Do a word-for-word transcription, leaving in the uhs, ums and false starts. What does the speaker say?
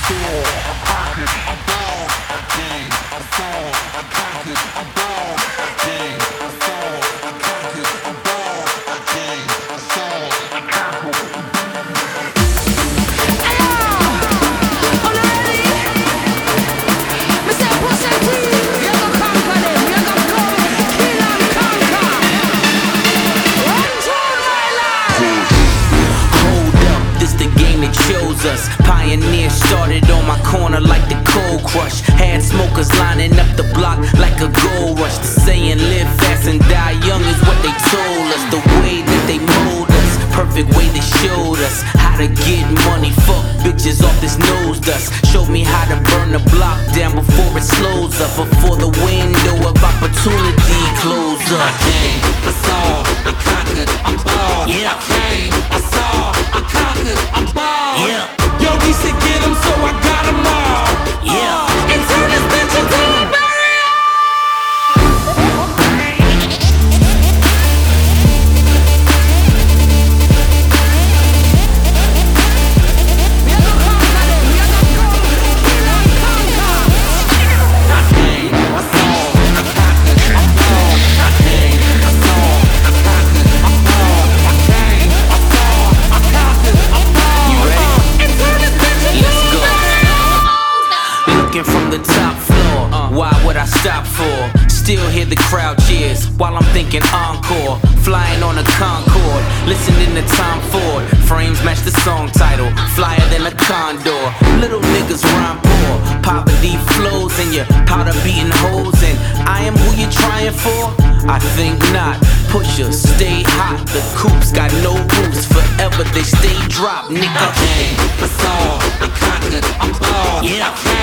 Us. Pioneers started on my corner like the cold crush. Had smokers lining up the block like a gold rush. The saying live fast and die young is what they told us. The way that they mold us, perfect way they showed us how to get money, fuck bitches off this nose dust. Showed me how to burn the block down before it slows up, before the window of opportunity closes up. I came, I saw, I conquered, I'm bald. Yeah, I came, I saw, I conquered, I'm bald. Yeah. Yo, he said get him, so I got him all. Yeah. Uh, and turn this bitch into a burial. From the top floor, uh, why would I stop for? Still hear the crowd cheers while I'm thinking encore. Flying on a Concorde, listening to Tom Ford. Frames match the song title, flyer than a condor. Little niggas rhyme poor, poverty flows in your powder beating holes. And I am who you're trying for? I think not. Pusher, stay hot. The coops got no roofs, forever they stay dropped. Nigga, I came, I saw, I conquered, I'm bald. Yeah.